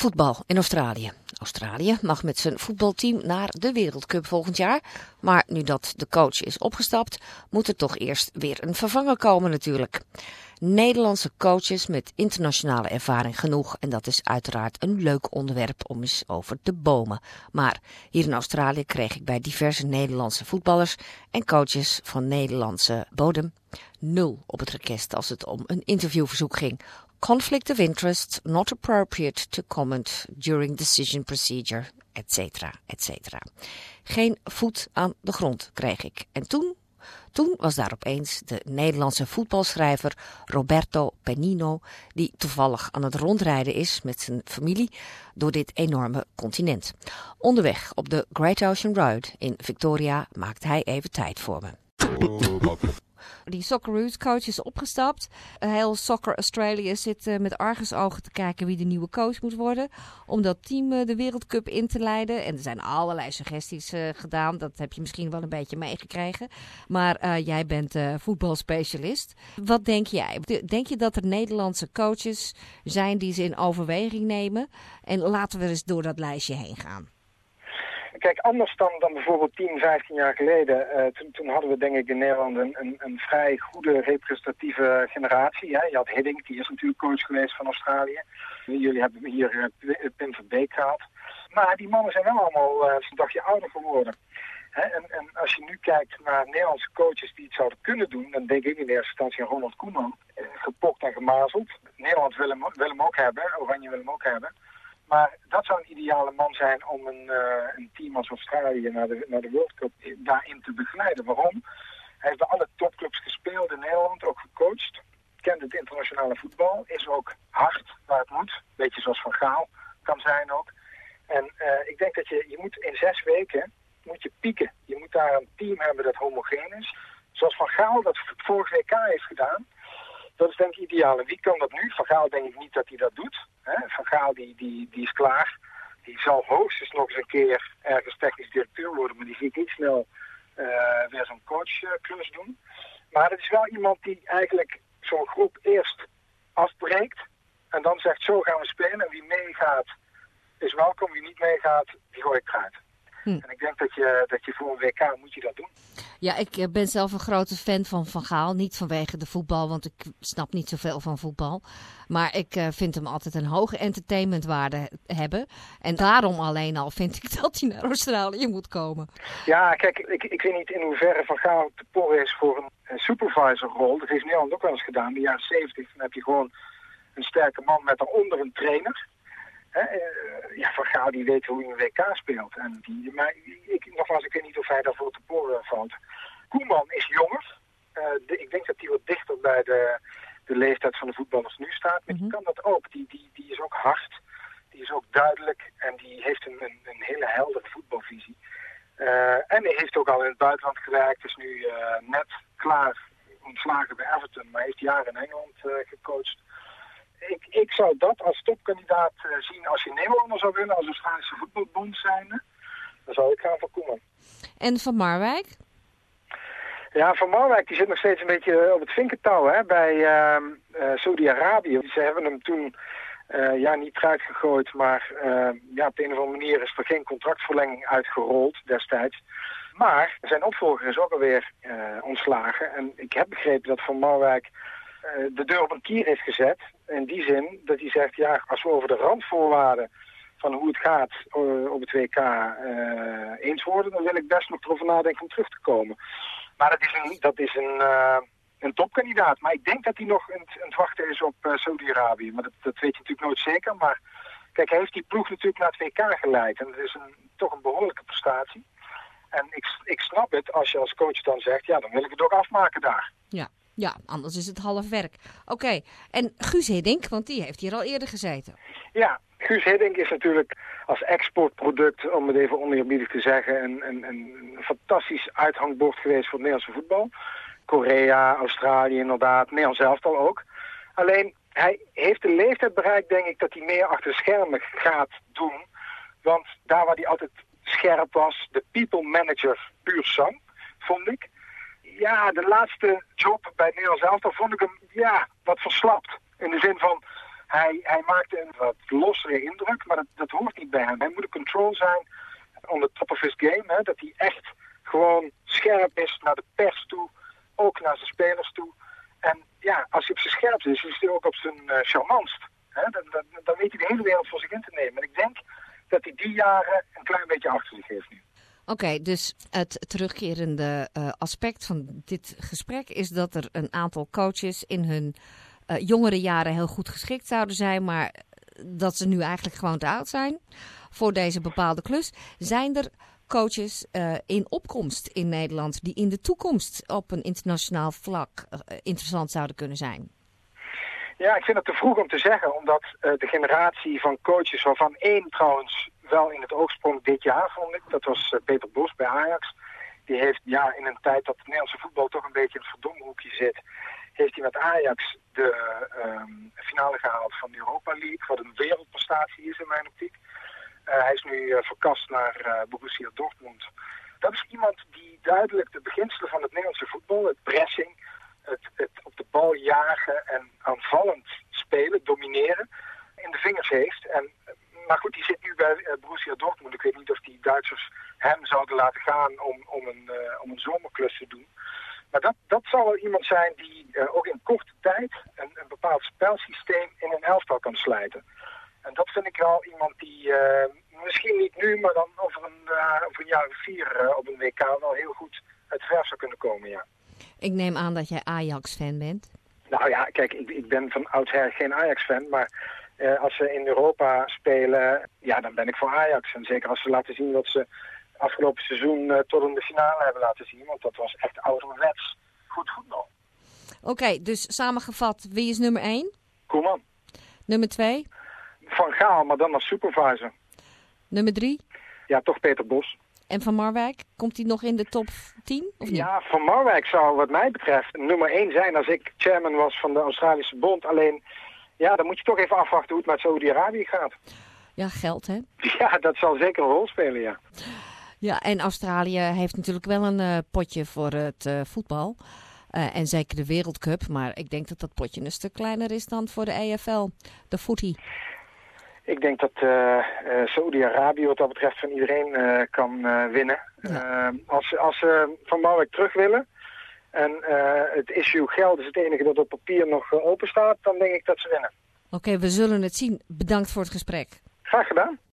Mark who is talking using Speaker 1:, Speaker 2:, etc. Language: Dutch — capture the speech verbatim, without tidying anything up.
Speaker 1: Voetbal in Australië. Australië mag met zijn voetbalteam naar de Wereldcup volgend jaar. Maar nu dat de coach is opgestapt, moet er toch eerst weer een vervanger komen natuurlijk. Nederlandse coaches met internationale ervaring genoeg. En dat is uiteraard een leuk onderwerp om eens over te bomen. Maar hier in Australië kreeg ik bij diverse Nederlandse voetballers en coaches van Nederlandse bodem nul op het rekest als het om een interviewverzoek ging. Conflict of interest, not appropriate to comment during decision procedure, et cetera, et cetera. Geen voet aan de grond kreeg ik. En toen, toen was daar opeens de Nederlandse voetbalschrijver Roberto Penino, die toevallig aan het rondrijden is met zijn familie door dit enorme continent. Onderweg op de Great Ocean Road in Victoria maakte hij even tijd voor me. Die Socceroos coach is opgestapt. Heel Soccer Australia zit uh, met argusogen te kijken wie de nieuwe coach moet worden. Om dat team uh, de Wereldcup in te leiden. En er zijn allerlei suggesties uh, gedaan. Dat heb je misschien wel een beetje meegekregen. Maar uh, jij bent uh, voetbalspecialist. Wat denk jij? Denk je dat er Nederlandse coaches zijn die ze in overweging nemen? En laten we eens door dat lijstje heen gaan.
Speaker 2: Kijk, anders dan, dan bijvoorbeeld tien, vijftien jaar geleden, uh, toen, toen hadden we denk ik in Nederland een, een, een vrij goede representatieve generatie. Hè? Je had Hiddink, die is natuurlijk coach geweest van Australië. Jullie hebben hier uh, Pim van Beek gehad. Maar die mannen zijn wel allemaal uh, een dagje ouder geworden. Hè? En, en als je nu kijkt naar Nederlandse coaches die het zouden kunnen doen, dan denk ik in eerste instantie aan Ronald Koeman. Uh, gepokt en gemazeld. Nederland wil hem, wil hem ook hebben, Oranje wil hem ook hebben. Maar dat zou een ideale man zijn om een, uh, een team als Australië naar de, naar de World Cup daarin te begeleiden. Waarom? Hij heeft bij alle topclubs gespeeld in Nederland, ook gecoacht. Kent het internationale voetbal, is ook hard waar het moet. Beetje zoals Van Gaal kan zijn ook. En uh, ik denk dat je, je moet in zes weken moet je pieken. Je moet daar een team hebben dat homogeen is. Zoals Van Gaal dat vorig W K heeft gedaan. Dat is denk ik ideaal. En wie kan dat nu? Van Gaal denk ik niet dat hij dat doet. Hè? Van Gaal die, die, die is klaar. Die zal hoogstens nog eens een keer ergens technisch directeur worden. Maar die zie ik niet snel uh, weer zo'n coachklus uh, doen. Maar het is wel iemand die eigenlijk zo'n groep eerst afbreekt. En dan zegt zo gaan we spelen. En wie meegaat is welkom. Wie niet meegaat, die gooi ik eruit. Hm. En ik denk dat je, dat je voor een W K moet je dat doen.
Speaker 1: Ja, ik ben zelf een grote fan van Van Gaal. Niet vanwege de voetbal, want ik snap niet zoveel van voetbal. Maar ik uh, vind hem altijd een hoge entertainmentwaarde hebben. En daarom alleen al vind ik dat hij naar Australië moet komen.
Speaker 2: Ja, kijk, ik, ik weet niet in hoeverre Van Gaal te porren is voor een, een supervisorrol. Dat heeft Nederland ook wel eens gedaan. In de jaren zeventig dan heb je gewoon een sterke man met daaronder een trainer. He, uh, ja, Van Gaal die weet hoe je een W K speelt. En die, maar ik, nogmaals, ik weet niet of hij daarvoor te poren valt. Koeman is jonger. Uh, de, ik denk dat hij wat dichter bij de, de leeftijd van de voetballers nu staat. Maar die kan dat ook. Die, die, die is ook hard. Die is ook duidelijk. En die heeft een, een, een hele heldere voetbalvisie. Uh, en hij heeft ook al in het buitenland gewerkt. Is nu uh, net klaar ontslagen bij Everton. Maar heeft jaren in Engeland uh, gecoacht. Ik, ik zou dat als topkandidaat uh, zien als je Nederlander zou willen, als Australische voetbalbond zijnde. Dan zou ik gaan voor Koeman.
Speaker 1: En Van Marwijk?
Speaker 2: Ja, Van Marwijk die zit nog steeds een beetje op het vinkentouw hè, bij uh, uh, Saudi-Arabië. Ze hebben hem toen uh, ja, niet eruit gegooid, maar uh, ja, op een of andere manier is er geen contractverlenging uitgerold destijds. Maar zijn opvolger is ook alweer uh, ontslagen. En ik heb begrepen dat Van Marwijk uh, de deur op een kier heeft gezet. In die zin dat hij zegt, ja, als we over de randvoorwaarden van hoe het gaat uh, op het W K uh, eens worden, dan wil ik best nog erover nadenken om terug te komen. Maar dat is een, dat is een, uh, een topkandidaat. Maar ik denk dat hij nog aan het wachten is op uh, Saudi-Arabië. Maar dat, dat weet je natuurlijk nooit zeker. Maar kijk, hij heeft die ploeg natuurlijk naar het W K geleid. En dat is een, toch een behoorlijke prestatie. En ik, ik snap het als je als coach dan zegt, ja, dan wil ik het ook afmaken daar.
Speaker 1: Ja. Ja, anders is het half werk. Oké, okay. En Guus Hiddink, want die heeft hier al eerder gezeten.
Speaker 2: Ja, Guus Hiddink is natuurlijk als exportproduct, om het even oneerbiedig te zeggen, een, een, een fantastisch uithangbord geweest voor het Nederlandse voetbal. Korea, Australië inderdaad, Nederland zelf al ook. Alleen, hij heeft de leeftijd bereikt, denk ik, dat hij meer achter de schermen gaat doen. Want daar waar hij altijd scherp was, de people manager puur sang, vond ik. Ja, de laatste job bij het Nederlands elftal vond ik hem ja, wat verslapt. In de zin van, Hij, hij maakte een wat lossere indruk, maar dat, dat hoort niet bij hem. Hij moet een control zijn on the top of his game. Hè, dat hij echt gewoon scherp is naar de pers toe, ook naar zijn spelers toe. En ja, als hij op zijn scherpst is, is hij ook op zijn uh, charmantst. Hè, dan, dan, dan weet hij de hele wereld voor zich in te nemen. En ik denk dat hij die jaren een klein beetje achter zich heeft nu.
Speaker 1: Oké, okay, dus het terugkerende uh, aspect van dit gesprek is dat er een aantal coaches in hun uh, jongere jaren heel goed geschikt zouden zijn, maar dat ze nu eigenlijk gewoon te oud zijn voor deze bepaalde klus. Zijn er coaches uh, in opkomst in Nederland die in de toekomst op een internationaal vlak uh, interessant zouden kunnen zijn?
Speaker 2: Ja, ik vind het te vroeg om te zeggen, omdat uh, de generatie van coaches, waarvan één trouwens wel in het oog sprong dit jaar, vond ik. Dat was uh, Peter Bos bij Ajax. Die heeft ja, in een tijd dat het Nederlandse voetbal toch een beetje in het verdomme hoekje zit, heeft hij met Ajax de uh, finale gehaald van de Europa League, wat een wereldprestatie is in mijn optiek. Uh, hij is nu uh, verkast naar uh, Borussia Dortmund. Dat is iemand die duidelijk de beginselen van het Nederlandse voetbal, het pressing, het, het op de bal jagen en aanvallend spelen, domineren, in de vingers heeft. En, maar goed, die zit nu bij uh, Borussia Dortmund. Ik weet niet of die Duitsers hem zouden laten gaan om, om, een, uh, om een zomerklus te doen. Maar dat, dat zal wel iemand zijn die uh, ook in korte tijd een, een bepaald spelsysteem in een elftal kan slijten. En dat vind ik wel iemand die uh, misschien niet nu, maar dan over een, uh, over een jaar of vier uh, op een W K wel heel goed uit de verf zou kunnen komen, ja.
Speaker 1: Ik neem aan dat jij Ajax-fan bent.
Speaker 2: Nou ja, kijk, ik, ik ben van oudsher geen Ajax-fan, maar uh, als ze in Europa spelen, ja, dan ben ik voor Ajax. En zeker als ze laten zien wat ze afgelopen seizoen uh, tot in de finale hebben laten zien, want dat was echt ouderwets goed voetbal.
Speaker 1: Oké, okay, dus samengevat, wie is nummer één?
Speaker 2: Koeman.
Speaker 1: Nummer twee?
Speaker 2: Van Gaal, maar dan als supervisor.
Speaker 1: Nummer drie?
Speaker 2: Ja, toch Peter Bos.
Speaker 1: En Van Marwijk, komt hij nog in de top tien? Of niet?
Speaker 2: Ja, Van Marwijk zou wat mij betreft nummer één zijn als ik chairman was van de Australische Bond. Alleen, ja, dan moet je toch even afwachten hoe het met Saudi-Arabië gaat.
Speaker 1: Ja, geld hè?
Speaker 2: Ja, dat zal zeker een rol spelen, ja.
Speaker 1: Ja, en Australië heeft natuurlijk wel een uh, potje voor het uh, voetbal. Uh, en zeker de Wereldcup. Maar ik denk dat dat potje een stuk kleiner is dan voor de E F L, de footy.
Speaker 2: Ik denk dat uh, uh, Saudi-Arabië wat dat betreft van iedereen uh, kan uh, winnen. Ja. Uh, als als ze uh, Van Marwijk terug willen en uh, het issue geld is het enige dat op papier nog uh, open staat, dan denk ik dat ze winnen.
Speaker 1: Oké, okay, we zullen het zien. Bedankt voor het gesprek.
Speaker 2: Graag gedaan.